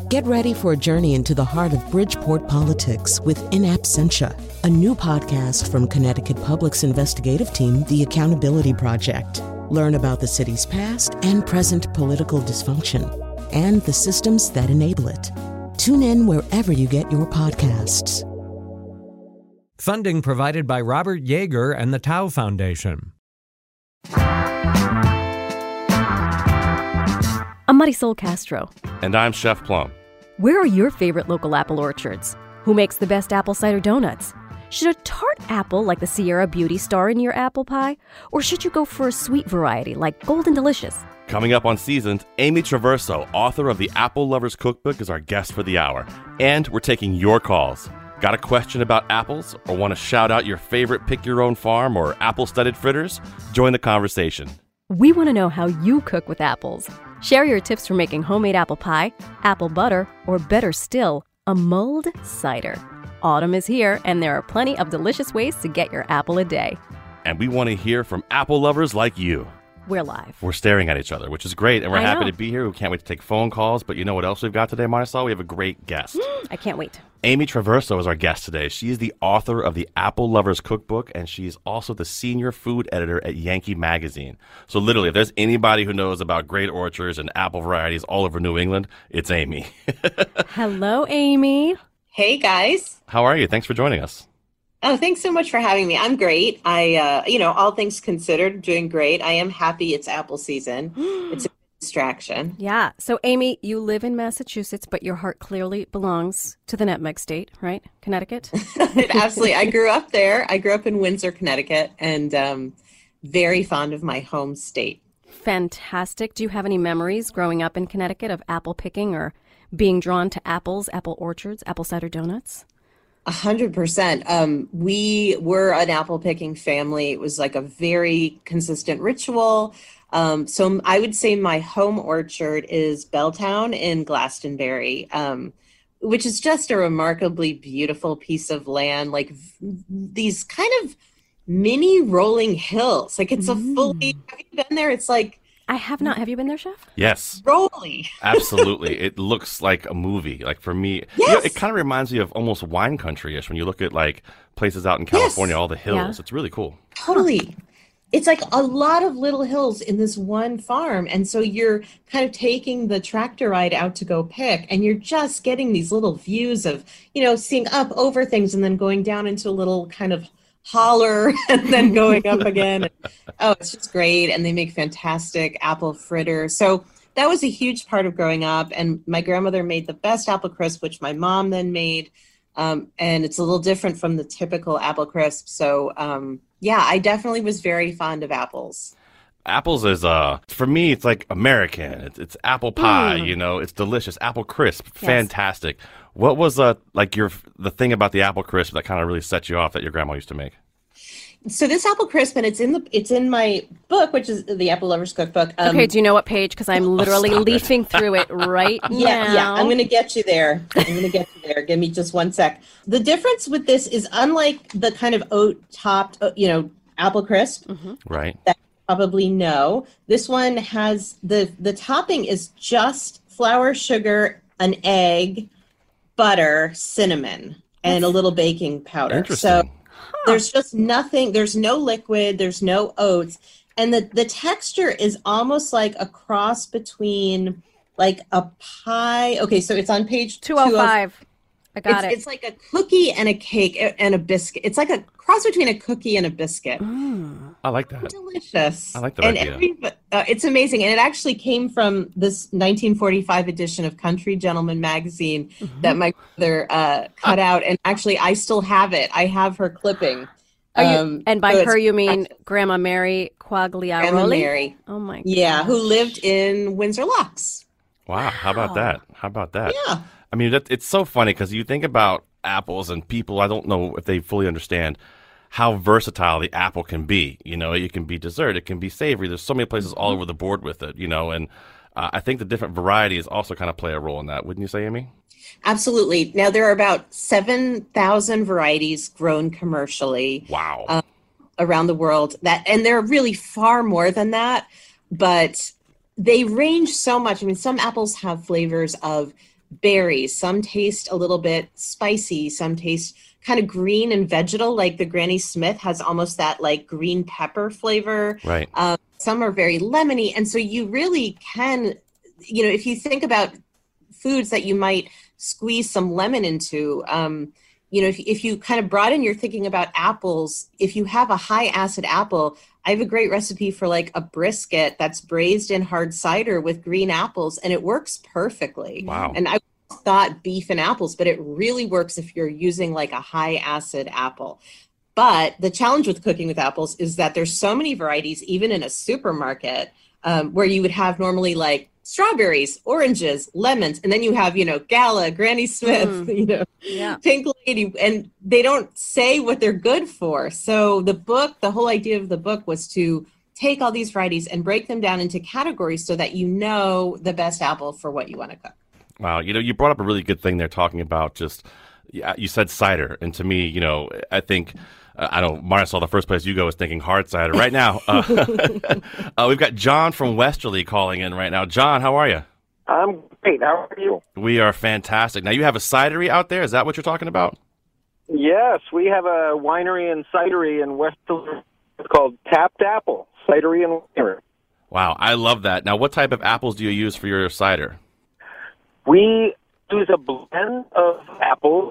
Get ready for a journey into the heart of Bridgeport politics with In Absentia, a new podcast from Connecticut Public's investigative team, The Accountability Project. Learn about the city's past and present political dysfunction and the systems that enable it. Tune in wherever you get your podcasts. Funding provided by Robert Yeager and the Tao Foundation. I'm Marisol Castro. And I'm Chef Plum. Where are your favorite local apple orchards? Who makes the best apple cider donuts? Should a tart apple like the Sierra Beauty star in your apple pie? Or should you go for a sweet variety like Golden Delicious? Coming up on Seasoned, Amy Traverso, author of the Apple Lovers Cookbook, is our guest for the hour. And we're taking your calls. Got a question about apples or want to shout out your favorite pick-your-own-farm or apple-studded fritters? Join the conversation. We want to know how you cook with apples. Share your tips for making homemade apple pie, apple butter, or better still, a mulled cider. Autumn is here, and there are plenty of delicious ways to get your apple a day. And we want to hear from apple lovers like you. We're live. We're staring at each other, which is great, and we're happy to be here. We can't wait to take phone calls, but you know what else we've got today, Marisol? We have a great guest. I can't wait. Amy Traverso is our guest today. She is the author of the Apple Lovers Cookbook, and she's also the senior food editor at Yankee Magazine. So literally, if there's anybody who knows about great orchards and apple varieties all over New England, it's Amy. Hello, Amy. Hey, guys. How are you? Thanks for joining us. Oh, thanks so much for having me. I'm great. All things considered, doing great. I am happy it's apple season. It's a distraction. Yeah. So, Amy, you live in Massachusetts, but your heart clearly belongs to the Nutmeg State, right? Connecticut? Absolutely. I grew up there. I grew up in Windsor, Connecticut, and very fond of my home state. Fantastic. Do you have any memories growing up in Connecticut of apple picking or being drawn to apples, apple orchards, apple cider donuts? 100%. We were an apple picking family. It was like a very consistent ritual. So I would say my home orchard is Belltown in Glastonbury, which is just a remarkably beautiful piece of land, like these kind of mini rolling hills. Like it's a fully, have you been there? It's like, I have not. Have you been there, Chef? Yes. Rolly. Absolutely. It looks like a movie. Like for me, yes. It kind of reminds me of almost wine country-ish when you look at like places out in California, all the hills. Yeah. It's really cool. Totally. It's like a lot of little hills in this one farm. And so you're kind of taking the tractor ride out to go pick, and you're just getting these little views of, seeing up over things and then going down into a little kind of holler and then going up again. Oh, it's just great. And they make fantastic apple fritters. So that was a huge part of growing up. And my grandmother made the best apple crisp, which my mom then made. And it's a little different from the typical apple crisp. So, I definitely was very fond of apples. Apples is, for me, it's like American. It's apple pie, it's delicious. Apple crisp, fantastic. Yes. What was the thing about the apple crisp that kind of really set you off that your grandma used to make? So this apple crisp, and it's in my book, which is the Apple Lovers Cookbook. Okay, do you know what page? Because I'm literally leafing through it right now. Yeah, I'm going to get you there. Give me just one sec. The difference with this is unlike the kind of oat-topped, apple crisp. Mm-hmm. Right. That you probably know. This one has the topping is just flour, sugar, an egg, butter, cinnamon, and a little baking powder. Interesting. So there's just nothing, there's no liquid, there's no oats. And the texture is almost like a cross between like a pie. Okay, so it's on page 205. I got it. It's like a cookie and a cake and a biscuit. It's like a cross between a cookie and a biscuit. I like that. Delicious. I like that idea. It's amazing. And it actually came from this 1945 edition of Country Gentleman magazine that my mother cut out. And actually, I still have it. I have her clipping. And by her, you mean Grandma Mary Quagliaroli? Grandma Mary. Oh, my God. Yeah, who lived in Windsor Locks. Wow. How about that? Yeah. I mean, it's so funny because you think about apples and people, I don't know if they fully understand how versatile the apple can be. It can be dessert, it can be savory. There's so many places all over the board with it, and I think the different varieties also kind of play a role in that. Wouldn't you say, Amy? Absolutely. Now, there are about 7,000 varieties grown commercially. Wow. Around the world. And there are really far more than that, but they range so much. I mean, some apples have flavors of berries. Some taste a little bit spicy. Some taste kind of green and vegetal, like the Granny Smith has almost that like green pepper flavor. Right. Some are very lemony. And so you really can, if you think about foods that you might squeeze some lemon into, if you kind of broaden your thinking about apples, if you have a high acid apple, I have a great recipe for like a brisket that's braised in hard cider with green apples, and it works perfectly. Wow. And I thought beef and apples, but it really works if you're using like a high acid apple. But the challenge with cooking with apples is that there's so many varieties, even in a supermarket, where you would have normally like strawberries, oranges, lemons, and then you have, Gala, Granny Smith, Pink Lady, and they don't say what they're good for. So the whole idea of the book was to take all these varieties and break them down into categories so that you know the best apple for what you want to cook. Wow. You brought up a really good thing there talking about just, you said cider. And to me, I think, I know, Marisol, the first place you go is thinking hard cider. Right now, we've got John from Westerly calling in right now. John, how are you? I'm great. How are you? We are fantastic. Now, you have a cidery out there. Is that what you're talking about? Yes, we have a winery and cidery in Westerly. It's called Tapped Apple, Cidery and Winery. Wow, I love that. Now, what type of apples do you use for your cider? We use a blend of apples,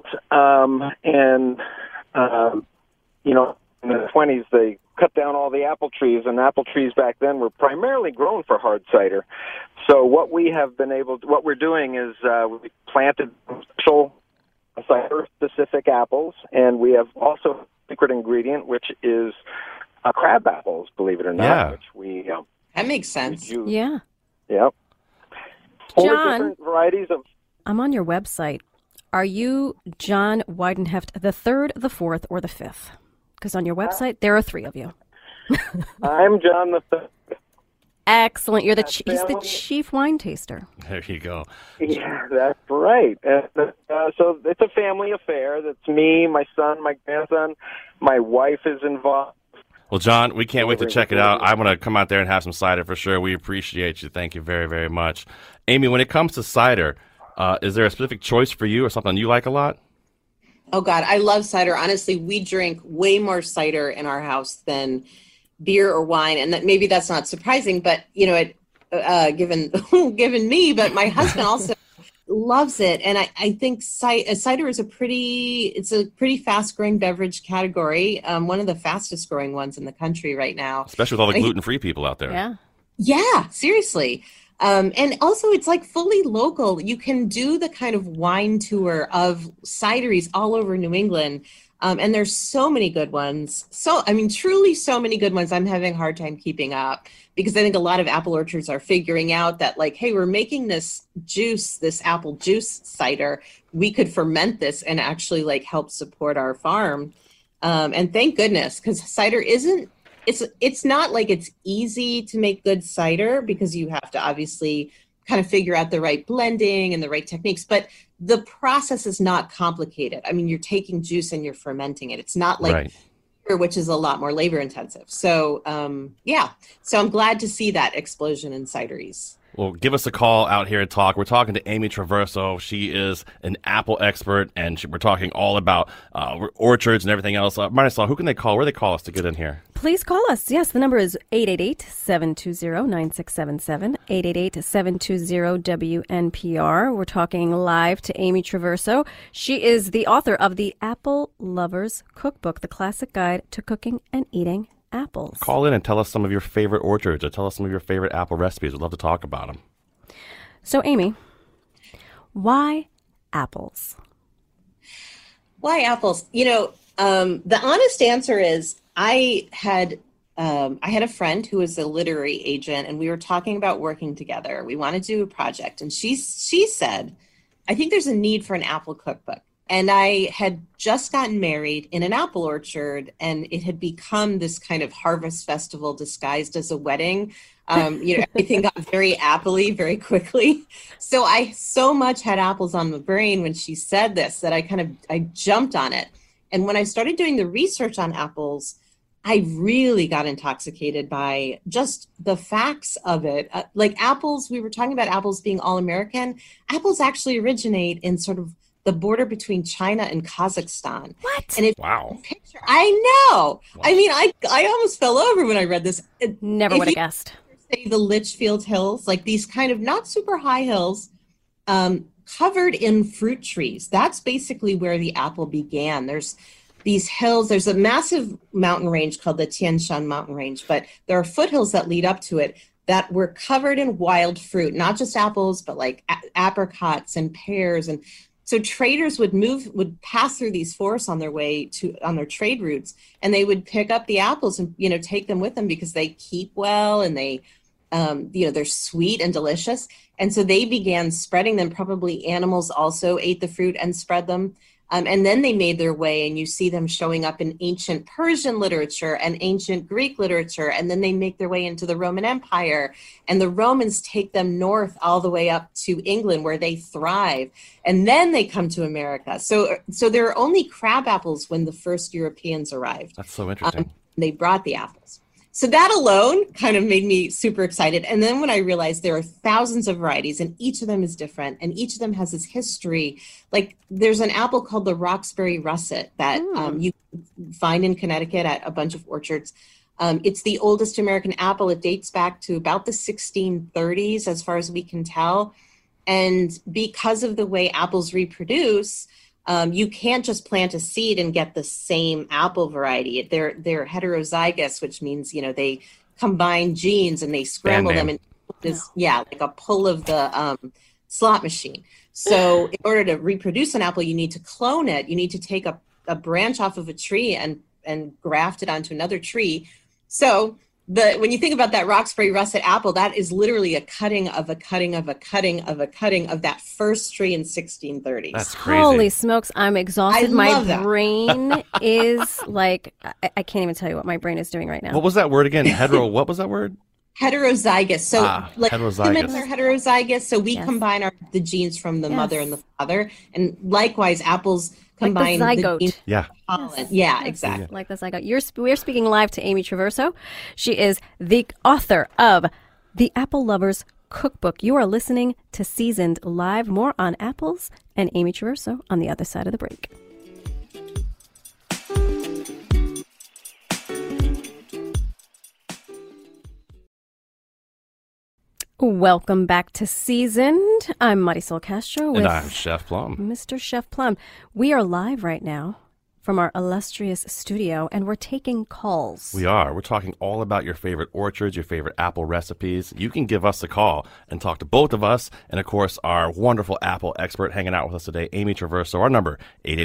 in the 20s, they cut down all the apple trees, and apple trees back then were primarily grown for hard cider. So what we're doing is we planted special cider-specific apples, and we have also a secret ingredient, which is crab apples, believe it or not, which we that makes sense. Yeah. Yep. John, different varieties of. I'm on your website. Are you John Weidenheft the third, the fourth, or the fifth? Because on your website, there are three of you. I'm John the third. Excellent. He's the chief wine taster. There you go. Yeah, that's right. So it's a family affair. That's me, my son, my grandson. My wife is involved. Well, John, we can't wait to check it out. I want to come out there and have some cider for sure. We appreciate you. Thank you very, very much. Amy, when it comes to cider, is there a specific choice for you or something you like a lot? Oh, God, I love cider. Honestly, we drink way more cider in our house than beer or wine. And maybe that's not surprising, but, given me, but my husband also loves it. And I think cider is a pretty fast-growing beverage category, one of the fastest-growing ones in the country right now. Especially with all the gluten-free people out there. Yeah, seriously. And also it's like fully local. You can do the kind of wine tour of cideries all over New England. And there's so many good ones. Truly so many good ones. I'm having a hard time keeping up because I think a lot of apple orchards are figuring out that like, hey, we're making this apple juice cider. We could ferment this and actually like help support our farm. And thank goodness, because cider it's not like it's easy to make good cider because you have to obviously kind of figure out the right blending and the right techniques, but the process is not complicated. I mean, you're taking juice and you're fermenting it. It's not like beer, which is a lot more labor intensive. So, so I'm glad to see that explosion in cideries. Well, give us a call out here and talk. We're talking to Amy Traverso. She is an apple expert, and we're talking all about orchards and everything else. Marisol, who can they call? Where do they call us to get in here? Please call us. Yes, the number is 888-720-9677, 888-720-WNPR. We're talking live to Amy Traverso. She is the author of the Apple Lover's Cookbook, the classic guide to cooking and eating apples. Call in and tell us some of your favorite orchards or tell us some of your favorite apple recipes. We'd love to talk about them. So, Amy, why apples? Why apples? The honest answer is I had a friend who was a literary agent, and we were talking about working together. We wanted to do a project, and she said, I think there's a need for an apple cookbook. And I had just gotten married in an apple orchard, and it had become this kind of harvest festival disguised as a wedding. Everything got very apple-y very quickly. So I so much had apples on the brain when she said this that I jumped on it. And when I started doing the research on apples, I really got intoxicated by just the facts of it. Like apples, we were talking about apples being all American. Apples actually originate in sort of the border between China and Kazakhstan. What? And if Wow. picture, I know. Wow. I mean, I almost fell over when I read this. Never would have guessed. Say the Litchfield Hills, like these kind of not super high hills, covered in fruit trees. That's basically where the apple began. There's these hills, there's a massive mountain range called the Tian Shan mountain range, but there are foothills that lead up to it that were covered in wild fruit, not just apples, but like apricots and pears. And so traders would pass through these forests on their way on their trade routes, and they would pick up the apples and, take them with them because they keep well and they, they're sweet and delicious. And so they began spreading them. Probably animals also ate the fruit and spread them. And then they made their way, and you see them showing up in ancient Persian literature and ancient Greek literature. And then they make their way into the Roman Empire, and the Romans take them north all the way up to England, where they thrive. And then they come to America. So there are only crab apples when the first Europeans arrived. That's so interesting. They brought the apples. So that alone kind of made me super excited. And then when I realized there are thousands of varieties and each of them is different and each of them has this history, like there's an apple called the Roxbury Russet that you find in Connecticut at a bunch of orchards. It's the oldest American apple. It dates back to about the 1630s, as far as we can tell. And because of the way apples reproduce, you can't just plant a seed and get the same apple variety. They're heterozygous, which means, they combine genes and they scramble them and like a pull of the slot machine. So in order to reproduce an apple, you need to clone it. You need to take a branch off of a tree and graft it onto another tree. So when you think about that Roxbury Russet apple, that is literally a cutting of a cutting of a cutting of a cutting of that first tree in 1630s. That's crazy. Holy smokes, I'm exhausted. My that. brain is like, I can't even tell you what my brain is doing right now. What was that word again? What was that word? Heterozygous. So heterozygous. Humans are heterozygous, so we combine the genes from the mother and the father. And likewise, apples combine like the zygote. genes. Yeah. Yeah, exactly. Like this, we're speaking live to Amy Traverso. She is the author of The Apple Lover's Cookbook. You are listening to Seasoned Live. More on apples and Amy Traverso on the other side of the break. Welcome back to Seasoned. I'm Marisol Castro with And I'm Chef Plum. Mr. Chef Plum. We are live right now from our illustrious studio, and we're taking calls. We are. We're talking all about your favorite orchards, your favorite apple recipes. You can give us a call and talk to both of us. And, of course, our wonderful apple expert hanging out with us today, Amy Traverso. Our number,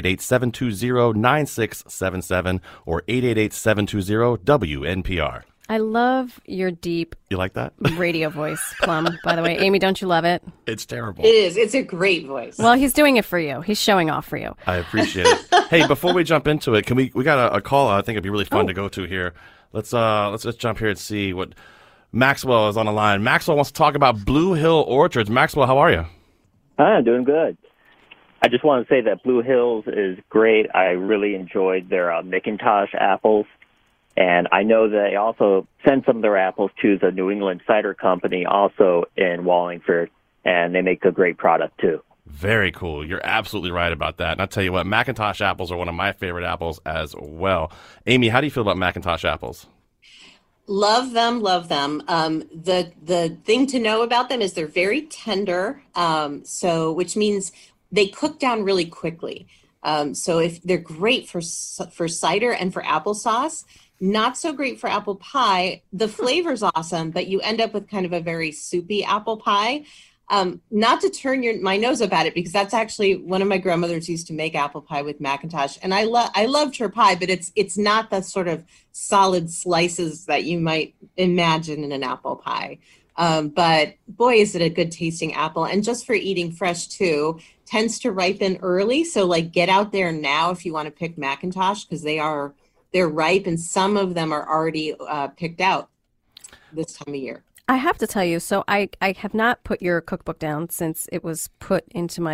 888-720-9677 or 888-720-WNPR. I love your deep You like that? radio voice, Plum, by the way. Amy, don't you love it? It's terrible. It is. It's a great voice. Well, he's doing it for you. He's showing off for you. I appreciate it. Hey, before we jump into it, we got a call I think it'd be really fun to go to here. Let's just jump here and see what Maxwell is on the line. Maxwell wants to talk about Blue Hill Orchards. Maxwell, how are you? I'm doing good. I just want to say that Blue Hills is great. I really enjoyed their McIntosh apples. And I know they also send some of their apples to the New England Cider Company, also in Wallingford, and they make a great product, too. Very cool. You're absolutely right about that. And I'll tell you what, McIntosh apples are one of my favorite apples as well. Amy, how do you feel about McIntosh apples? Love them, love them. The thing to know about them is they're very tender, which means they cook down really quickly. So if they're great for cider and for applesauce. Not so great for apple pie. The flavor's awesome, but you end up with kind of a very soupy apple pie. Not to turn my nose up at it, because that's actually one of my grandmothers used to make apple pie with McIntosh, and I loved her pie, but it's not the sort of solid slices that you might imagine in an apple pie. But boy, is it a good tasting apple, and just for eating fresh too. Tends to ripen early, so like get out there now if you want to pick McIntosh, because they're ripe, and some of them are already picked out this time of year. I have to tell you, so I have not put your cookbook down since it was put into my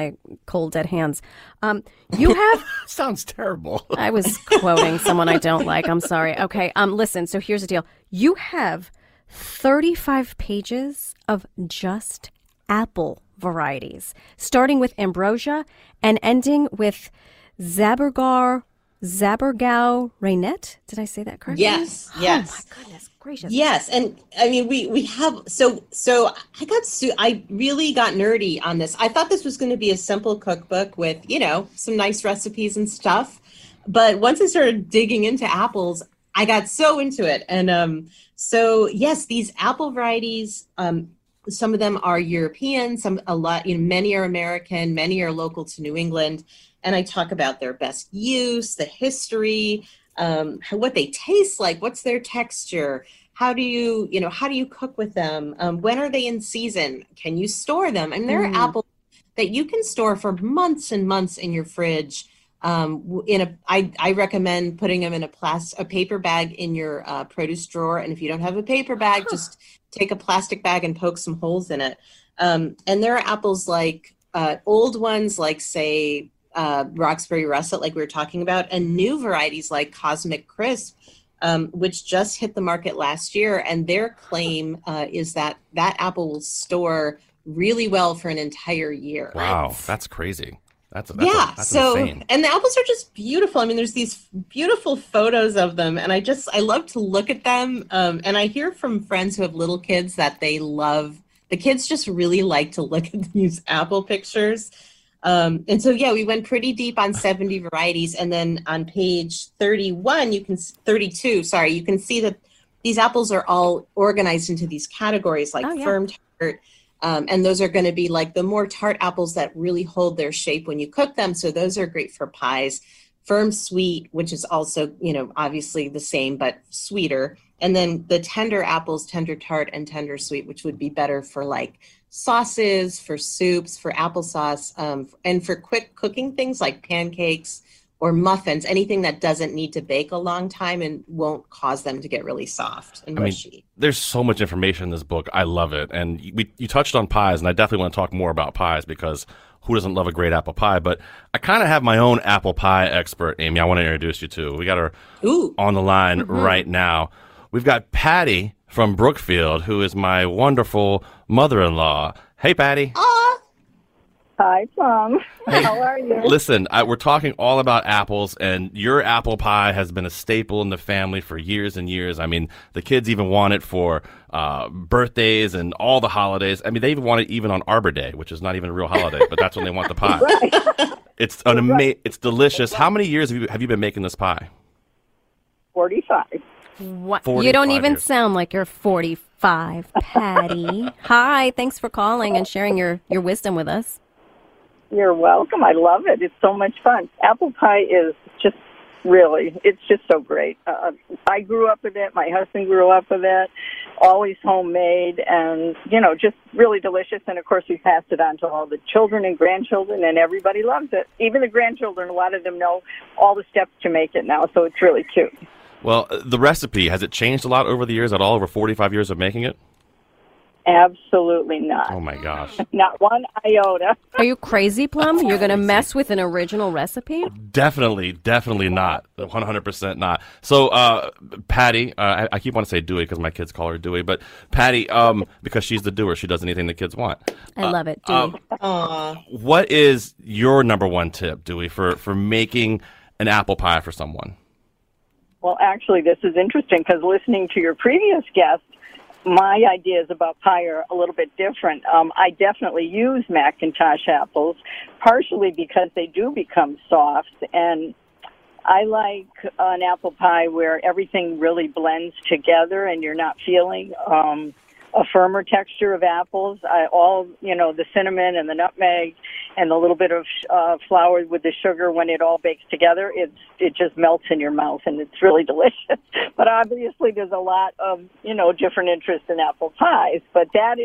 cold, dead hands. You have... Sounds terrible. I was quoting someone I don't like. I'm sorry. Okay, listen, so here's the deal. You have 35 pages of just apple varieties, starting with ambrosia and ending with Zabergau Rainet. Did I say that correctly? Yes. Oh my goodness gracious. Yes, and I mean we have so I really got nerdy on this. I thought this was going to be a simple cookbook with, some nice recipes and stuff. But once I started digging into apples, I got so into it. And so yes, these apple varieties, some of them are European, many are American, many are local to New England. And I talk about their best use, the history, what they taste like, what's their texture, how do you cook with them, when are they in season, can you store them? I mean, there are apples that you can store for months and months in your fridge. I recommend putting them in a paper bag in your produce drawer, and if you don't have a paper bag, just take a plastic bag and poke some holes in it. And there are apples like old ones, like say. Roxbury Russet, like we were talking about, and new varieties like Cosmic Crisp, which just hit the market last year. And their claim is that apple will store really well for an entire year. Wow, that's crazy. That's so insane. And the apples are just beautiful. I mean, there's these beautiful photos of them, and I love to look at them. And I hear from friends who have little kids that the kids just really like to look at these apple pictures. And so, we went pretty deep on 70 varieties. And then on page 32, you can see that these apples are all organized into these categories like firm, tart. And those are going to be like the more tart apples that really hold their shape when you cook them. So those are great for pies. Firm, sweet, which is also, obviously the same, but sweeter. And then the tender apples, tender tart and tender sweet, which would be better for like sauces, for soups, for applesauce, and for quick cooking things like pancakes or muffins, anything that doesn't need to bake a long time and won't cause them to get really soft and mushy. There's so much information in this book. I love it. And you touched on pies, and I definitely want to talk more about pies because who doesn't love a great apple pie? But I kind of have my own apple pie expert, Amy, I want to introduce you to. We got her on the line right now. We've got Patty from Brookfield, who is my wonderful mother-in-law. Hey, Patty. Hi, Tom. Hey, how are you? Listen, we're talking all about apples, and your apple pie has been a staple in the family for years and years. I mean, the kids even want it for birthdays and all the holidays. I mean, they even want it even on Arbor Day, which is not even a real holiday, but that's when they want the pie. Right. It's it's delicious. How many years have you been making this pie? 45. What? You don't even sound like you're 45, Patty. Hi, thanks for calling and sharing your wisdom with us. You're welcome. I love it. It's so much fun. Apple pie is just it's just so great. I grew up with it. My husband grew up with it. Always homemade and, just really delicious. And, of course, we passed it on to all the children and grandchildren, and everybody loves it. Even the grandchildren, a lot of them know all the steps to make it now, so it's really cute. Well, the recipe, has it changed a lot over the years at all, over 45 years of making it? Absolutely not. Oh, my gosh. Not one iota. Are you crazy, Plum? You're going to mess with an original recipe? Definitely not. 100% not. So, Patty, I keep wanting to say Dewey because my kids call her Dewey, but Patty, because she's the doer, she does anything the kids want. I love it, Dewey. What is your number one tip, Dewey, for making an apple pie for someone? Well, actually, this is interesting because listening to your previous guest, my ideas about pie are a little bit different. I definitely use McIntosh apples, partially because they do become soft, and I like an apple pie where everything really blends together and you're not feeling a firmer texture of apples. The cinnamon and the nutmeg and the little bit of flour with the sugar, when it all bakes together, it just melts in your mouth, and it's really delicious. But obviously there's a lot of, different interests in apple pies. But that is,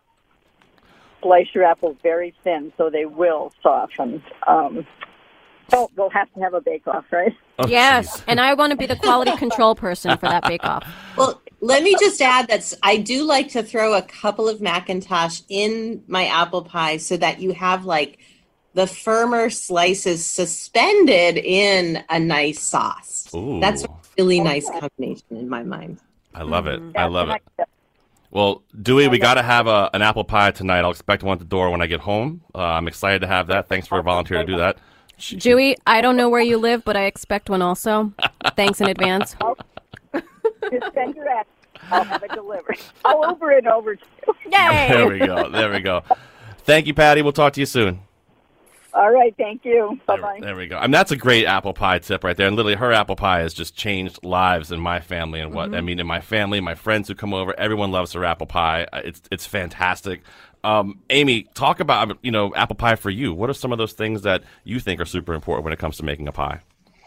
slice your apples very thin so they will soften. So we'll have to have a bake-off, right? Oh, yes, and I want to be the quality control person for that bake-off. Well, let me just add that I do like to throw a couple of McIntosh in my apple pie so that you have like the firmer slices suspended in a nice sauce. Ooh. That's a really nice combination in my mind. I love it. I love it. Well, Dewey, we got to have an apple pie tonight. I'll expect one at the door when I get home. I'm excited to have that. Thanks for volunteering to do that. Dewey, I don't know where you live, but I expect one also. Thanks in advance. Just send your address. I'll have it delivered. I'll Uber it over to you. Yay! There we go. There we go. Thank you, Patty. We'll talk to you soon. All right, thank you. Bye-bye. There we go. I mean, that's a great apple pie tip right there. And literally, her apple pie has just changed lives in my family. And what I mean, in my family, my friends who come over, everyone loves her apple pie. It's fantastic. Amy, talk about apple pie for you. What are some of those things that you think are super important when it comes to making a pie?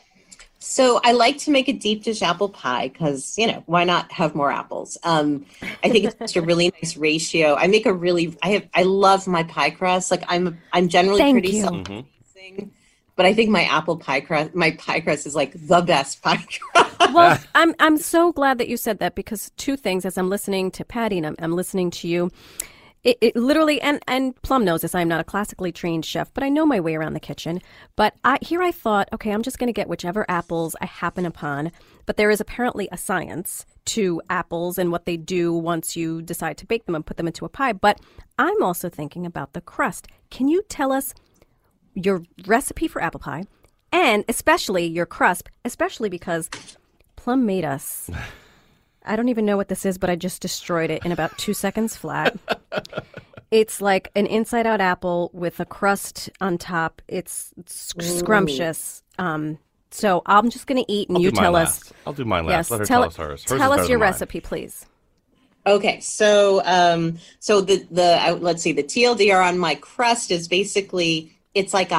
So I like to make a deep dish apple pie because, why not have more apples? I think it's just a really nice ratio. I love my pie crust. Like I'm generally pretty self-pleasing, but I think my pie crust is like the best pie crust. Well, I'm so glad that you said that because two things as I'm listening to Patty and I'm listening to you. It literally, and Plum knows this, I'm not a classically trained chef, but I know my way around the kitchen. But I thought, okay, I'm just going to get whichever apples I happen upon. But there is apparently a science to apples and what they do once you decide to bake them and put them into a pie. But I'm also thinking about the crust. Can you tell us your recipe for apple pie and especially your crust, especially because Plum made us... I don't even know what this is, but I just destroyed it in about 2 seconds flat. It's like an inside-out apple with a crust on top. It's scrumptious. So I'm just going to eat, and you tell us. I'll do mine last. Yes, Let her tell us hers. Tell us your recipe, please. Okay, so let's see. The TLDR on my crust is basically it's like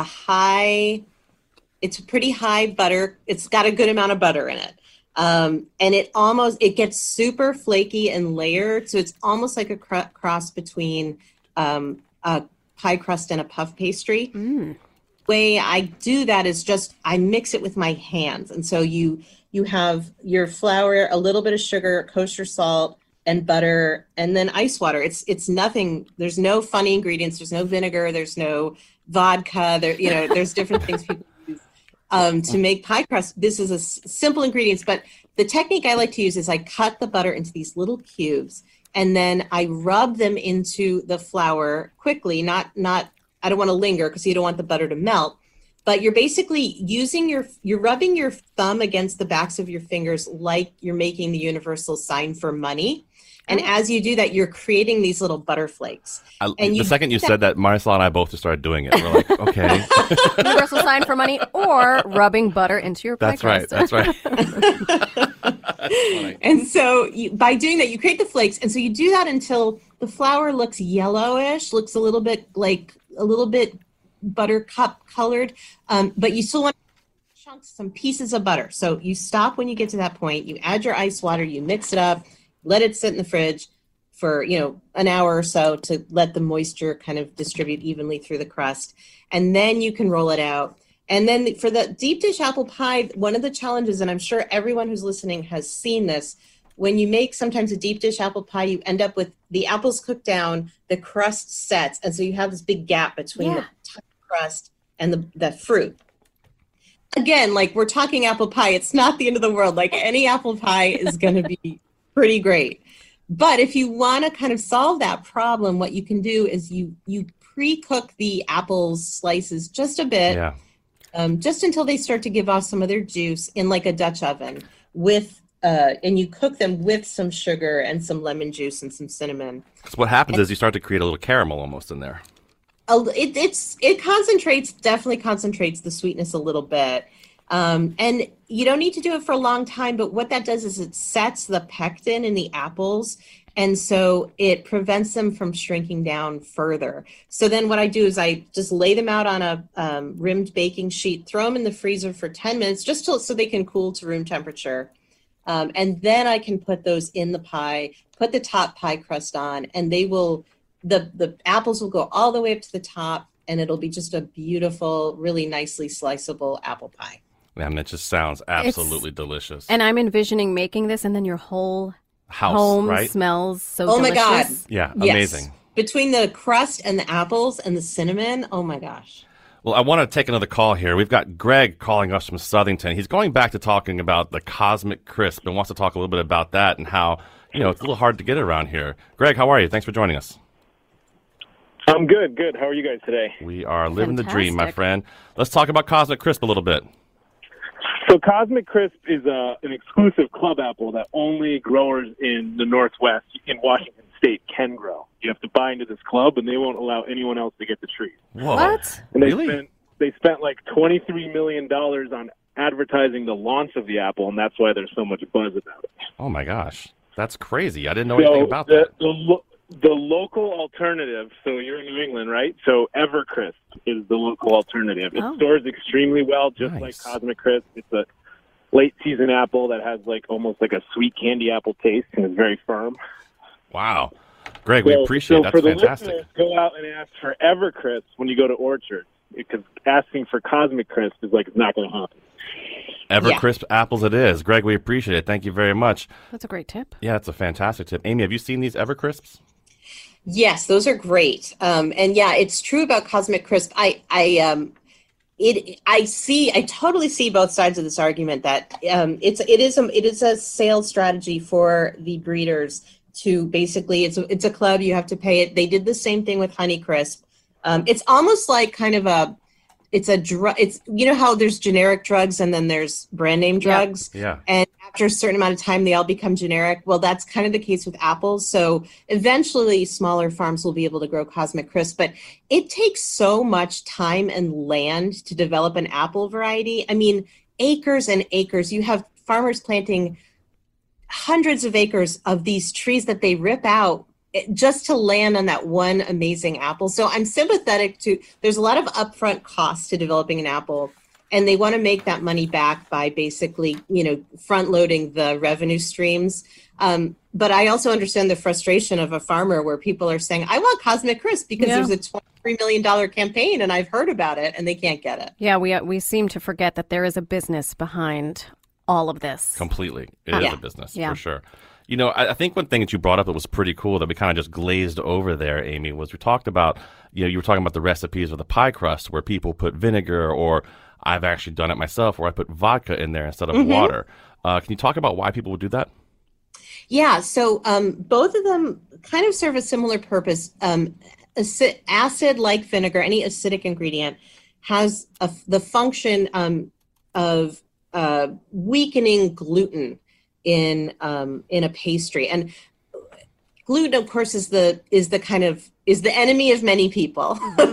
it's a pretty high butter. It's got a good amount of butter in it. And it gets super flaky and layered. So it's almost like a cross between a pie crust and a puff pastry. The way I do that is just I mix it with my hands. And so you have your flour, a little bit of sugar, kosher salt, and butter, and then ice water. It's nothing. There's no funny ingredients. There's no vinegar. There's no vodka. There's different things people to make pie crust. This is a simple ingredients, but the technique I like to use is I cut the butter into these little cubes and then I rub them into the flour quickly. I don't want to linger because you don't want the butter to melt, but you're basically you're rubbing your thumb against the backs of your fingers like you're making the universal sign for money. And as you do that, you're creating these little butter flakes. The second you said that, Marisol and I both just started doing it. We're like, okay. Universal sign for money or rubbing butter into your pie crust. That's right. And so by doing that, you create the flakes. And so you do that until the flour looks yellowish, looks a little bit buttercup colored, but you still want some pieces of butter. So you stop when you get to that point. You add your ice water, you mix it up. Let it sit in the fridge for, an hour or so to let the moisture kind of distribute evenly through the crust. And then you can roll it out. And then for the deep dish apple pie, one of the challenges, and I'm sure everyone who's listening has seen this, when you make sometimes a deep dish apple pie, you end up with the apples cooked down, the crust sets. And so you have this big gap between the top crust and the fruit. Again, like we're talking apple pie, it's not the end of the world. Like any apple pie is going to be pretty great. But if you want to kind of solve that problem, what you can do is you pre-cook the apple slices just a bit, just until they start to give off some of their juice in like a Dutch oven and you cook them with some sugar and some lemon juice and some cinnamon. Because what happens is you start to create a little caramel almost in there. It definitely concentrates the sweetness a little bit. And you don't need to do it for a long time, but what that does is it sets the pectin in the apples. And so it prevents them from shrinking down further. So then what I do is I just lay them out on a rimmed baking sheet, throw them in the freezer for 10 minutes, just so they can cool to room temperature. And then I can put those in the pie, put the top pie crust on, and the apples will go all the way up to the top, and it'll be just a beautiful, really nicely sliceable apple pie. Man, it just sounds absolutely delicious. And I'm envisioning making this, and then your whole home smells so delicious. My God. Yeah, amazing. Yes. Between the crust and the apples and the cinnamon, oh my gosh. Well, I want to take another call here. We've got Greg calling us from Southington. He's going back to talking about the Cosmic Crisp and wants to talk a little bit about that and how, it's a little hard to get around here. Greg, how are you? Thanks for joining us. I'm good. How are you guys today? We are living the dream, my friend. Let's talk about Cosmic Crisp a little bit. So Cosmic Crisp is an exclusive club apple that only growers in the Northwest in Washington State can grow. You have to buy into this club, and they won't allow anyone else to get the trees. Whoa. What? And Really? They spent like $23 million on advertising the launch of the apple, and that's why there's so much buzz about it. Oh, my gosh. That's crazy. I didn't know anything about that. The local alternative, so you're in New England, right? So Evercrisp is the local alternative. It stores extremely well, just like Cosmic Crisp. It's a late season apple that has almost like a sweet candy apple taste and is very firm. Wow. Greg, we appreciate that. That's for fantastic. Listeners, go out and ask for Evercrisp when you go to Orchard, because asking for Cosmic Crisp is it's not going to happen. Evercrisp apples it is. Greg, we appreciate it. Thank you very much. That's a great tip. Yeah, it's a fantastic tip. Amy, have you seen these Evercrisps? Yes, those are great. And yeah, it's true about Cosmic Crisp. I totally see both sides of this argument that it is a sales strategy for the breeders to basically it's a club, you have to pay it. They did the same thing with Honeycrisp. It's almost like kind of it's a drug. It's how there's generic drugs and then there's brand name drugs. Yeah. And after a certain amount of time, they all become generic. Well, that's kind of the case with apples. So eventually, smaller farms will be able to grow Cosmic Crisp, but it takes so much time and land to develop an apple variety. I mean, acres and acres. You have farmers planting hundreds of acres of these trees that they rip out just to land on that one amazing apple. So I'm sympathetic to, there's a lot of upfront costs to developing an apple, and they want to make that money back by basically, front loading the revenue streams. But I also understand the frustration of a farmer where people are saying, I want Cosmic Crisp because there's a $23 million campaign and I've heard about it, and they can't get it. Yeah, we seem to forget that there is a business behind all of this. Completely. It is a business, for sure. I think one thing that you brought up that was pretty cool that we kind of just glazed over there, Amy, was we talked about, you were talking about the recipes of the pie crust where people put vinegar, or I've actually done it myself where I put vodka in there instead of water. Can you talk about why people would do that? Yeah, so both of them kind of serve a similar purpose. Acid, like vinegar, any acidic ingredient, has the function of weakening gluten in a pastry, and gluten, of course, is the enemy of many people.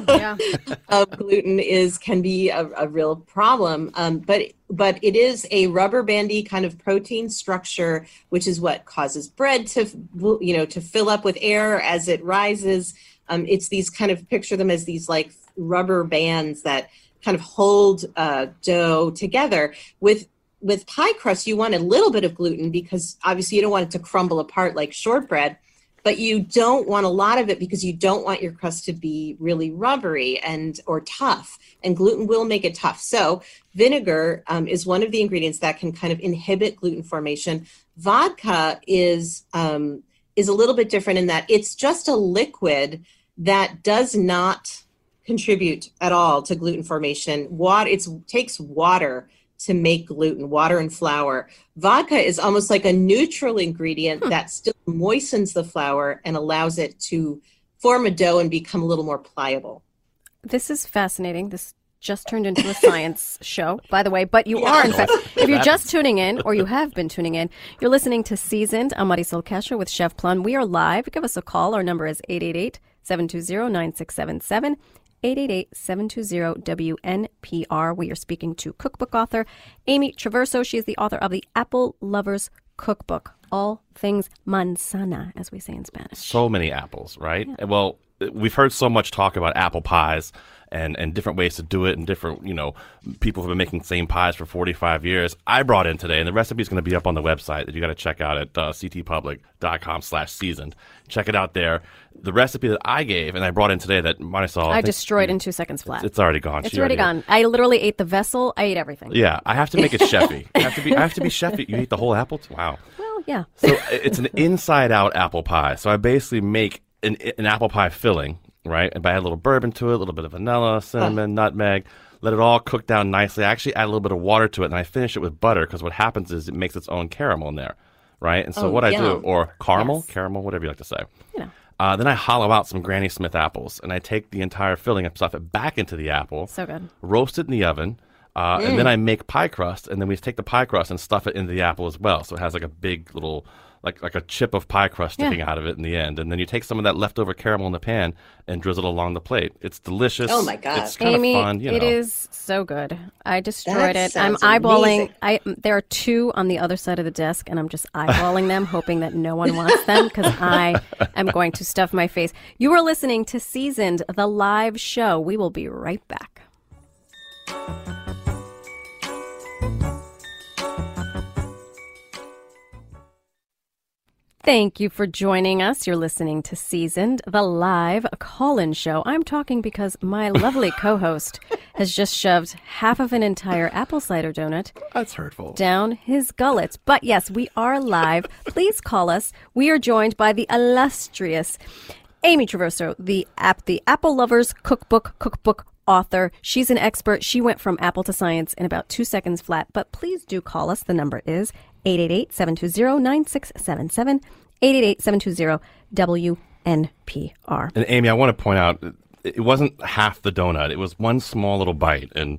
Gluten can be a real problem, but it is a rubber bandy kind of protein structure, which is what causes bread to fill up with air as it rises. It's these kind of, picture them as these like rubber bands that kind of hold dough together. With pie crust, you want a little bit of gluten because obviously you don't want it to crumble apart like shortbread, but you don't want a lot of it because you don't want your crust to be really rubbery or tough, and gluten will make it tough. So vinegar is one of the ingredients that can kind of inhibit gluten formation. Vodka is a little bit different in that it's just a liquid that does not contribute at all to gluten formation. It takes water to make gluten, water and flour. Vodka is almost like a neutral ingredient that still moistens the flour and allows it to form a dough and become a little more pliable. This is fascinating. This just turned into a science show, by the way, but you are, in fact, if you're just tuning in, or you have been tuning in, you're listening to Seasoned. I'm Marisol Castro with Chef Plum. We are live. Give us a call. Our number is 888-720-9677. 888-720-WNPR. We are speaking to cookbook author Amy Traverso. She is the author of the Apple Lovers Cookbook. All things manzana, as we say in Spanish. So many apples, right? Yeah. Well, we've heard so much talk about apple pies and different ways to do it, and different, people have been making the same pies for 45 years. I brought in today, and the recipe is going to be up on the website that you got to check out at ctpublic.com/seasoned. Check it out there. The recipe that I gave and I brought in today that Marisol, I destroyed in 2 seconds flat. It's already gone. It's already gone. I literally ate the vessel. I ate everything. Yeah, I have to make it chefy. I have to be chefy. You ate the whole apple? Wow. Well, yeah. So it's an inside-out apple pie. So I basically make an apple pie filling, right? And I add a little bourbon to it, a little bit of vanilla, cinnamon, nutmeg. Let it all cook down nicely. I actually add a little bit of water to it, and I finish it with butter because what happens is it makes its own caramel in there, right? And so I do, or caramel, whatever you like to say. Then I hollow out some Granny Smith apples, and I take the entire filling and stuff it back into the apple. So good. Roast it in the oven. And then I make pie crust, and then we take the pie crust and stuff it into the apple as well. So it has like a big little, like a chip of pie crust sticking out of it in the end. And then you take some of that leftover caramel in the pan and drizzle it along the plate. It's delicious. Oh, my God. It's kind Amy, of fun. it is so good. I destroyed That it. I'm sounds eyeballing. amazing. There are 2 on the other side of the desk, and I'm just eyeballing them, hoping that no one wants them because I am going to stuff my face. You are listening to Seasoned, the live show. We will be right back. Thank you for joining us. You're listening to Seasoned, the live call-in show. I'm talking because my lovely co-host has just shoved half of an entire apple cider donut That's hurtful. down his gullet. But yes, we are live. Please call us. We are joined by the illustrious Amy Traverso, the Apple Lovers Cookbook author. She's an expert. She went from apple to science in about 2 seconds flat. But please do call us. The number is 888-720-9677, 888-720-WNPR. And Amy, I want to point out, it wasn't half the donut. It was one small little bite. And,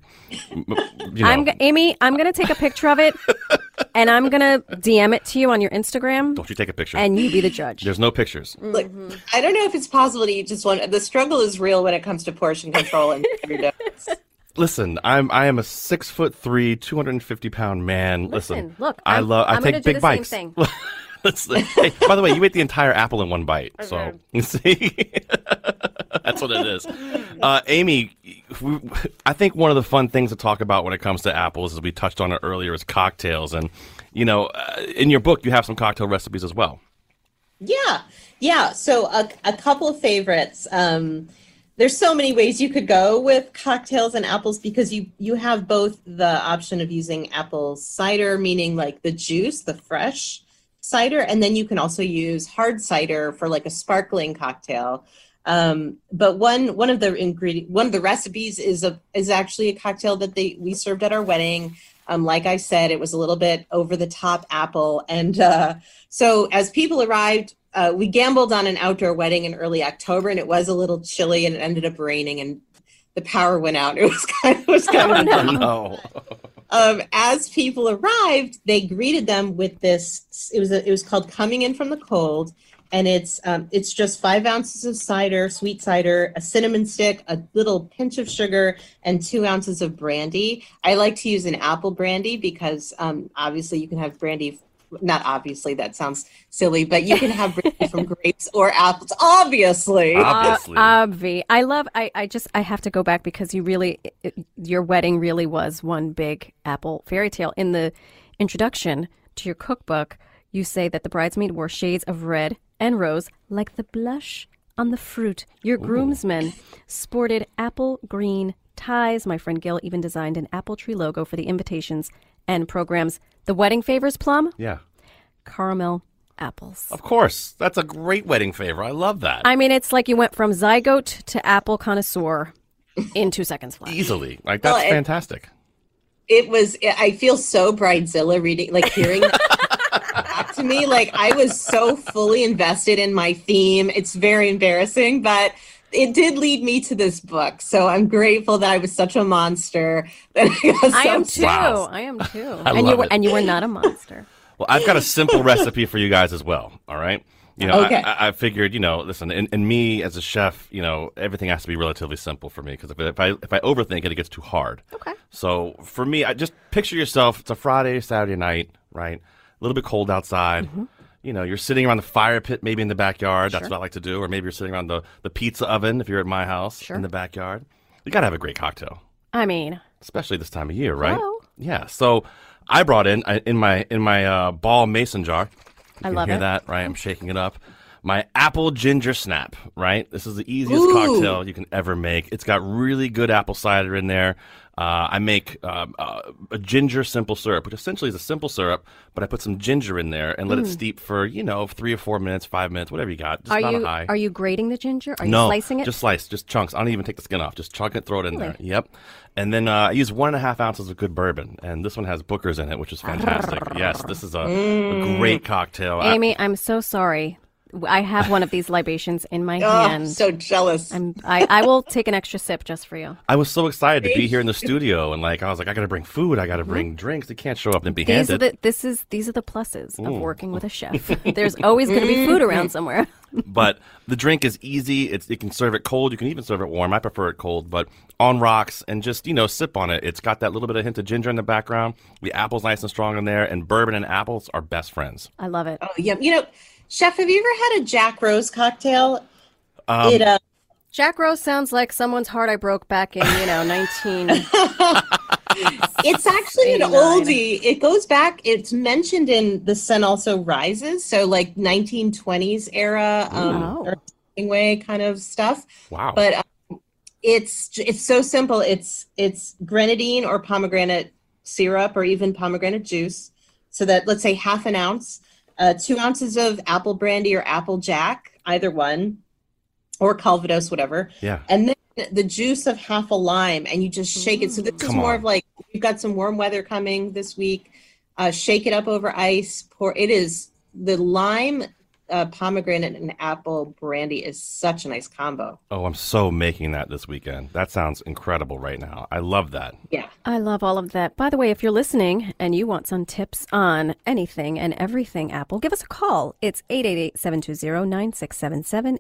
Amy, I'm going to take a picture of it, and I'm going to DM it to you on your Instagram. Don't you take a picture. And you be the judge. There's no pictures. Look, I don't know if it's possible to eat just one. The struggle is real when it comes to portion control and your donuts. Listen, I am a 6'3", 250-pound man. Listen, look, I take big bites. Same thing. Hey, by the way, you ate the entire apple in one bite. So you see, that's what it is. Amy, I think one of the fun things to talk about when it comes to apples, as we touched on it earlier, is cocktails. And in your book, you have some cocktail recipes as well. Yeah. So a couple of favorites. There's so many ways you could go with cocktails and apples because you have both the option of using apple cider, meaning like the juice, the fresh cider, and then you can also use hard cider for like a sparkling cocktail. But one of the recipes is actually a cocktail that we served at our wedding. Like I said, it was a little bit over the top apple, and so as people arrived. We gambled on an outdoor wedding in early October, and it was a little chilly, and it ended up raining, and the power went out. It was kind of no. As people arrived, they greeted them with this. It was called Coming In From the Cold, and it's just 5 ounces of cider, sweet cider, a cinnamon stick, a little pinch of sugar, and 2 ounces of brandy. I like to use an apple brandy because obviously you can have brandy. Not obviously, that sounds silly, but you can have brandy from grapes or apples. Obviously. I have to go back because your wedding really was one big apple fairy tale. In the introduction to your cookbook, you say that the bridesmaid wore shades of red and rose like the blush on the fruit. Your groomsmen sported apple green ties. My friend Gil even designed an apple tree logo for the invitations and programs. The wedding favors, Plum? Yeah. Caramel apples. Of course. That's a great wedding favor. I love that. I mean, it's like you went from zygote to apple connoisseur in 2 seconds flat. Easily. That's fantastic. I feel so bridezilla hearing that back to me. Like, I was so fully invested in my theme. It's very embarrassing, but it did lead me to this book. So I'm grateful that I was such a monster. I am too. And you were not a monster. Well, I've got a simple recipe for you guys as well. All right. Okay. I figured, listen, and me as a chef, everything has to be relatively simple for me because if I overthink it, it gets too hard. Okay. So for me, I just picture yourself. It's a Friday, Saturday night, right? A little bit cold outside. Mm-hmm. You're sitting around the fire pit, maybe in the backyard. That's what I like to do. Or maybe you're sitting around the pizza oven if you're at my house in the backyard. You got to have a great cocktail. I mean, especially this time of year, right? Hello. Yeah. So I brought in my ball mason jar. I love it. Hear that, right? I'm shaking it up. My apple ginger snap, right? This is the easiest cocktail you can ever make. It's got really good apple cider in there. I make a ginger simple syrup, which essentially is a simple syrup, but I put some ginger in there and let it steep for 3 or 4 minutes, 5 minutes, whatever you got. Just not a high. Are you grating the ginger? Are No, you slicing it? just slice, just chunks. I don't even take the skin off. Just chunk it, throw it in there. Yep. And then I use 1.5 ounces of good bourbon, and this one has Booker's in it, which is fantastic. Yes, this is a great cocktail. Amy, I'm so sorry. I have one of these libations in my hand. Oh, so jealous. I will take an extra sip just for you. I was so excited to be here in the studio, and I was like, I got to bring food, I got to bring drinks. You can't show up empty-handed. These are the pluses of working with a chef. There's always going to be food around somewhere. But the drink is easy. You can serve it cold. You can even serve it warm. I prefer it cold, but on rocks and just, sip on it. It's got that little bit of hint of ginger in the background. The apple's nice and strong in there, and bourbon and apples are best friends. I love it. Oh, yeah. Chef, have you ever had a Jack Rose cocktail? Jack Rose sounds like someone's heart I broke back in, 19... It's actually an oldie. It goes back. It's mentioned in The Sun Also Rises, so 1920s era, or way kind of stuff. Wow! But it's so simple. It's grenadine or pomegranate syrup or even pomegranate juice. So that, let's say, half an ounce, 2 ounces of apple brandy or apple jack, either one, or Calvados, whatever. Yeah. And then the juice of half a lime, and you just shake it. So this is more of you've got some warm weather coming this week. Shake it up over ice. It is the lime, pomegranate, and apple brandy is such a nice combo. Oh, I'm so making that this weekend. That sounds incredible right now. I love that. Yeah. I love all of that. By the way, if you're listening and you want some tips on anything and everything Apple, give us a call. It's 888-720-9677,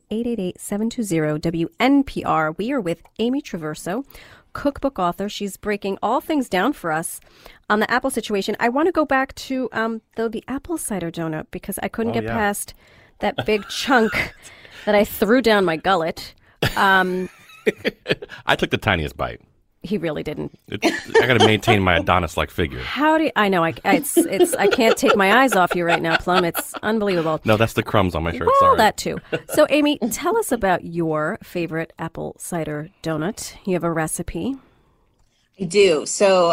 888-720-WNPR. We are with Amy Traverso, cookbook author. She's breaking all things down for us on the apple situation. I want to go back to the apple cider donut because I couldn't get past that big chunk that I threw down my gullet. I took the tiniest bite. He really didn't. I got to maintain my Adonis-like figure. How do you, I know? I can't take my eyes off you right now, Plum. It's unbelievable. No, that's the crumbs on my shirt. Well, sorry. that too. So, Amy, tell us about your favorite apple cider donut. You have a recipe. I do. So,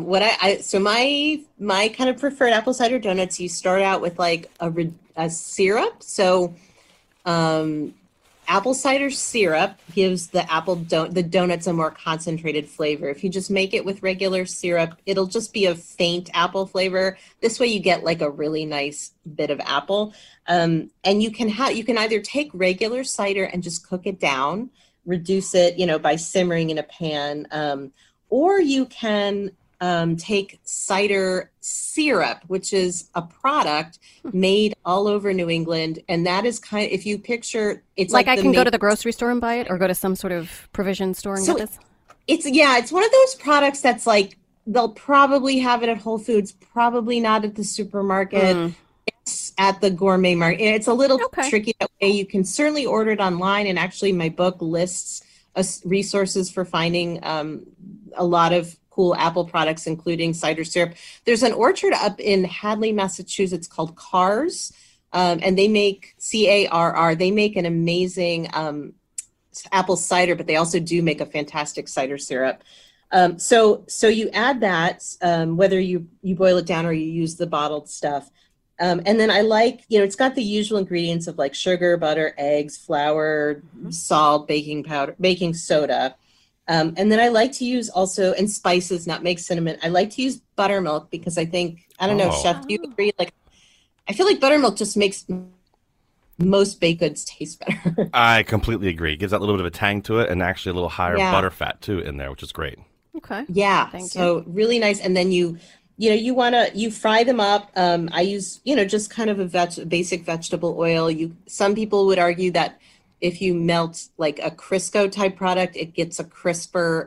my kind of preferred apple cider donuts, you start out with a syrup. So, apple cider syrup gives the the donuts a more concentrated flavor. If you just make it with regular syrup, it'll just be a faint apple flavor. This way you get a really nice bit of apple. And you can either take regular cider and just cook it down, reduce it, by simmering in a pan. Or you can take cider syrup, which is a product made all over New England. And that is if you picture, it's I can go to the grocery store and buy it, or go to some sort of provision store and get this? It's one of those products that's they'll probably have it at Whole Foods, probably not at the supermarket. It's at the gourmet market. It's a little tricky that way. You can certainly order it online. And actually my book lists resources for finding a lot of cool apple products, including cider syrup. There's an orchard up in Hadley, Massachusetts called Carr's, and they make CARR. They make an amazing apple cider, but they also do make a fantastic cider syrup. So you add that, whether you boil it down or you use the bottled stuff. And then I it's got the usual ingredients of sugar, butter, eggs, flour, salt, baking powder, baking soda. And then I like to use also, and spices, nutmeg, cinnamon. I like to use buttermilk because I don't know, Chef, do you agree? I feel like buttermilk just makes most baked goods taste better. I completely agree. It gives that little bit of a tang to it, and actually a little higher butter fat too in there, which is great. Okay. Yeah. Thank you. Really nice. And then you fry them up. I use, just kind of a basic vegetable oil. Some people would argue that if you melt a Crisco type product, it gets a crisper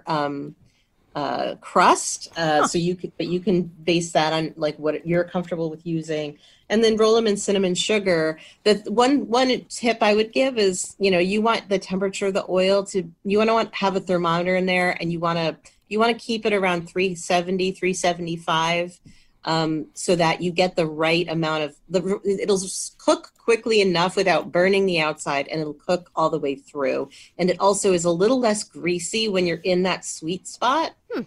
crust. So you can base that on what you're comfortable with using, and then roll them in cinnamon sugar. The one tip I would give is, you want the temperature of the oil you want to have a thermometer in there, and you want to keep it around 370, 375. So that you get the right amount of it'll cook quickly enough without burning the outside, and it'll cook all the way through. And it also is a little less greasy when you're in that sweet spot.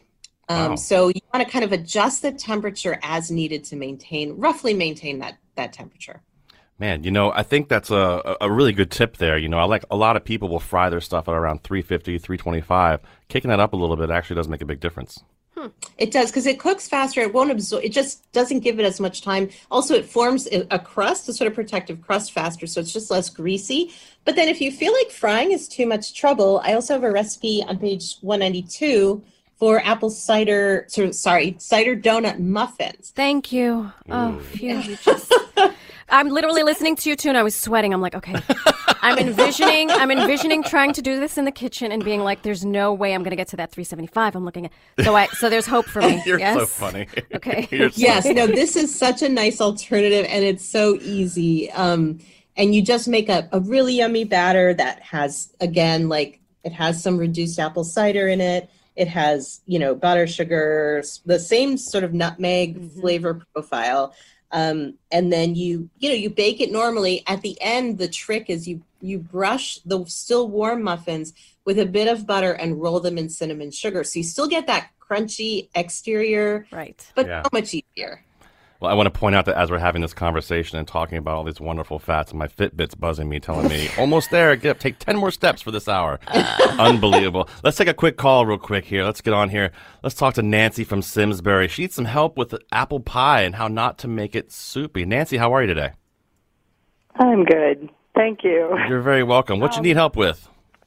Wow. So you want to kind of adjust the temperature as needed to roughly maintain that temperature. Man, I think that's a really good tip there. I like a lot of people will fry their stuff at around 350, 325. Kicking that up a little bit actually does make a big difference. It does, because it cooks faster. It won't absorb. It just doesn't give it as much time. Also, it forms a crust, a sort of protective crust faster, so it's just less greasy. But then if you feel like frying is too much trouble, I also have a recipe on page 192 for cider donut muffins. Thank you. Oh, phew, you just... I'm literally listening to you too, and I was sweating. I'm like, okay. I'm envisioning trying to do this in the kitchen and being like, there's no way I'm going to get to that 375. I'm looking at... So there's hope for me. You're yes? so funny. Okay. Yes, no, this is such a nice alternative, and it's so easy. And you just make a really yummy batter that has, again, it has some reduced apple cider in it. It has, butter, sugar, the same sort of nutmeg flavor profile. And then you bake it normally. At the end, the trick is you brush the still warm muffins with a bit of butter and roll them in cinnamon sugar. So you still get that crunchy exterior, right? But so much easier. Well, I want to point out that as we're having this conversation and talking about all these wonderful fats, my Fitbit's buzzing me, telling me, almost there, take 10 more steps for this hour. Unbelievable. Let's take a quick call real quick here. Let's get on here. Let's talk to Nancy from Simsbury. She needs some help with apple pie and how not to make it soupy. Nancy, how are you today? I'm good. Thank you. You're very welcome. What you need help with?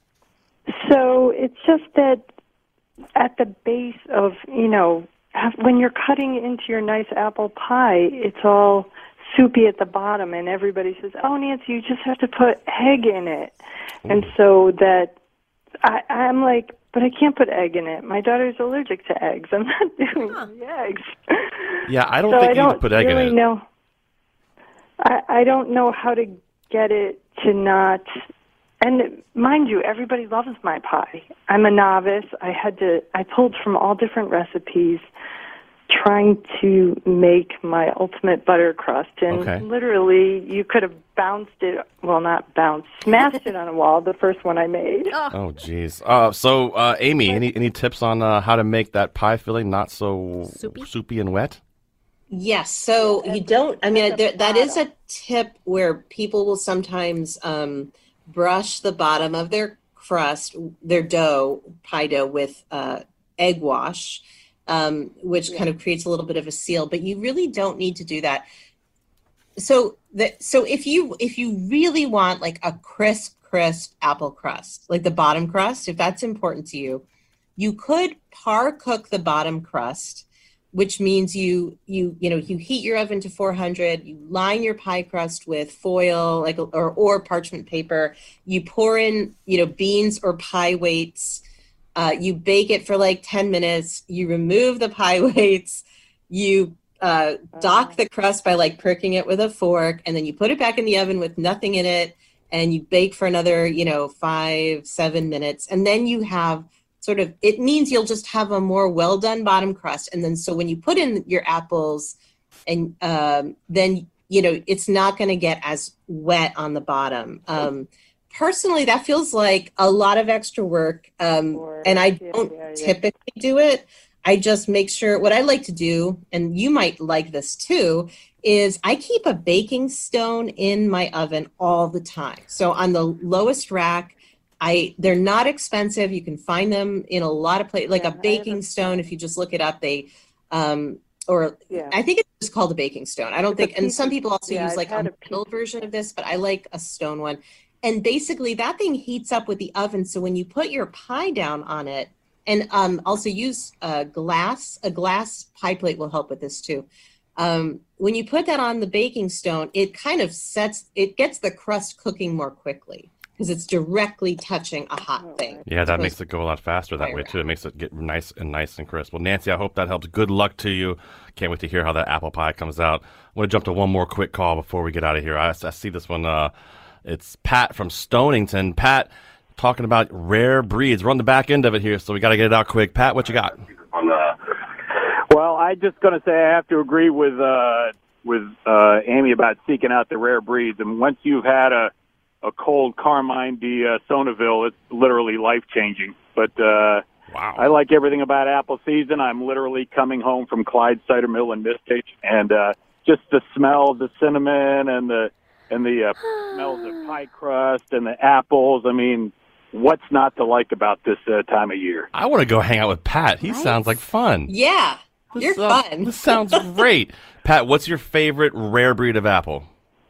So it's just that at the base of, when you're cutting into your nice apple pie, it's all soupy at the bottom, and everybody says, oh, Nancy, you just have to put egg in it. Ooh. And so that I'm like, but I can't put egg in it. My daughter's allergic to eggs. I'm not doing the eggs. Yeah, I don't think you need to put egg in it. Know, I don't know how to get it to not... And mind you, everybody loves my pie. I'm a novice. I pulled from all different recipes trying to make my ultimate butter crust. And literally, you could have smashed it on a wall, the first one I made. Oh, geez. So, Amy, any tips on how to make that pie filling not so soupy and wet? Yes. So you don't, that is a tip where people will sometimes... brush the bottom of their crust, their pie dough, with egg wash, which kind of creates a little bit of a seal. But you really don't need to do that. So if you really want like a crisp apple crust, like the bottom crust, if that's important to you, you could par cook the bottom crust, which means you heat your oven to 400, you line your pie crust with foil or parchment paper, you pour in beans or pie weights, you bake it for 10 minutes, you remove the pie weights, you dock the crust by pricking it with a fork, and then you put it back in the oven with nothing in it, and you bake for another 5-7 minutes, and then you have it means you'll just have a more well done bottom crust. And then, so when you put in your apples and then, it's not going to get as wet on the bottom. Personally, that feels like a lot of extra work. And I don't typically do it. I just make sure what I like to do, and you might like this too, is I keep a baking stone in my oven all the time. So on the lowest rack, they're not expensive. You can find them in a lot of places, like a baking stone. If you just look it up, I think it's just called a baking stone. I don't think, and some people also use a metal version of this, but I like a stone one. And basically that thing heats up with the oven. So when you put your pie down on it, and also use a glass pie plate will help with this too. When you put that on the baking stone, it kind of gets the crust cooking more quickly, because it's directly touching a hot thing. Yeah, that makes it go a lot faster that way, too. It makes it get nice and crisp. Well, Nancy, I hope that helps. Good luck to you. Can't wait to hear how that apple pie comes out. I want to jump to one more quick call before we get out of here. I see this one. It's Pat from Stonington. Pat, talking about rare breeds. We're on the back end of it here, so we got to get it out quick. Pat, what you got? Well, I'm just going to say I have to agree with Amy about seeking out the rare breeds. And once you've had a cold Carmine de Sonneville, it's literally life-changing. But Wow. I like everything about apple season. I'm literally coming home from Clyde Cider Mill in Mystic, and just the smell of the cinnamon and the smells of pie crust and the apples. I mean, what's not to like about this time of year? I want to go hang out with Pat. He sounds like fun. Yeah, you're fun. This sounds great. Pat, what's your favorite rare breed of apple?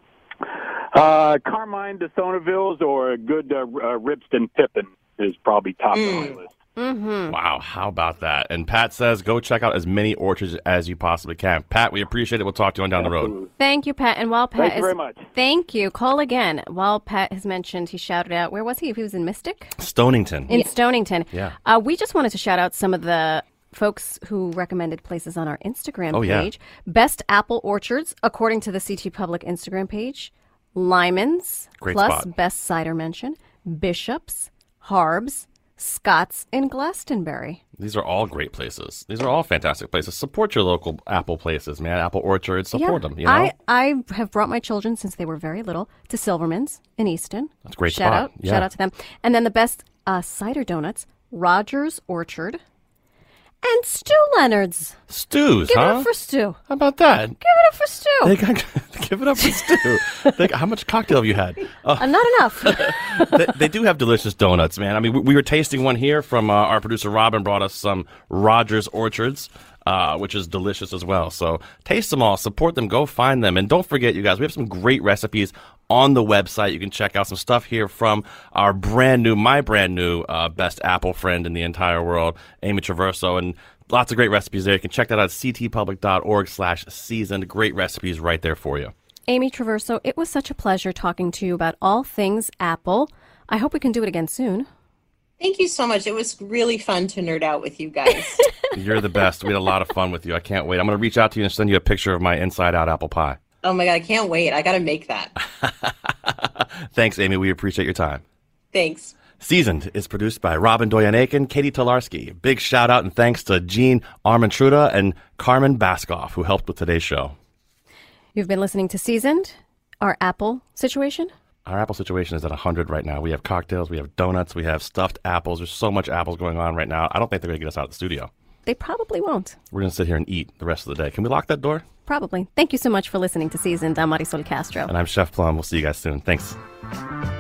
Carmine de Sonnevilles or a good Ribston Pippin is probably top of my list. Mm-hmm. Wow, how about that? And Pat says, go check out as many orchards as you possibly can. Pat, we appreciate it. We'll talk to you on down the road. Thank you, Pat. And while Pat Thank you very much. Thank you. Call again. While Pat has mentioned, he shouted out, where was he? If he was in Mystic? Stonington. In Stonington. Yeah. We just wanted to shout out some of the folks who recommended places on our Instagram page. Yeah. Best apple orchards, according to the CT Public Instagram page. Lyman's, Great plus spot. Best Cider Mention. Bishop's, Harb's, Scott's, and Glastonbury. These are all great places. These are all fantastic places. Support your local apple places, man. Apple orchards, support them. You know? I have brought my children since they were very little to Silverman's in Easton. That's a great Shout spot. out. Yeah. Shout out to them. And then the best cider donuts, Rogers Orchard and Stu Leonard's. Stu's, Give huh? it up for Stu. How about that? Give it up for Stu. Give it up for Stu. How much cocktail have you had? Not enough. They do have delicious donuts, man. I mean, we were tasting one here from our producer Robin brought us some Rogers Orchards, which is delicious as well. So taste them all, support them, go find them. And don't forget, you guys, we have some great recipes on the website. You can check out some stuff here from our my brand new best apple friend in the entire world, Amy Traverso, and lots of great recipes there. You can check that out at ctpublic.org/seasoned. Great recipes right there for you. Amy Traverso, it was such a pleasure talking to you about all things Apple. I hope we can do it again soon. Thank you so much. It was really fun to nerd out with you guys. You're the best. We had a lot of fun with you. I can't wait. I'm going to reach out to you and send you a picture of my inside-out apple pie. Oh my God, I can't wait. I got to make that. Thanks, Amy. We appreciate your time. Thanks. Seasoned is produced by Robin Doyan-Aiken, Katie Tolarski. Big shout out and thanks to Jean Armentruda and Carmen Baskoff, who helped with today's show. You've been listening to Seasoned, our Apple situation. Our apple situation is at 100 right now. We have cocktails, we have donuts, we have stuffed apples. There's so much apples going on right now. I don't think they're going to get us out of the studio. They probably won't. We're going to sit here and eat the rest of the day. Can we lock that door? Probably. Thank you so much for listening to Seasoned. I'm Marisol Castro. And I'm Chef Plum. We'll see you guys soon. Thanks.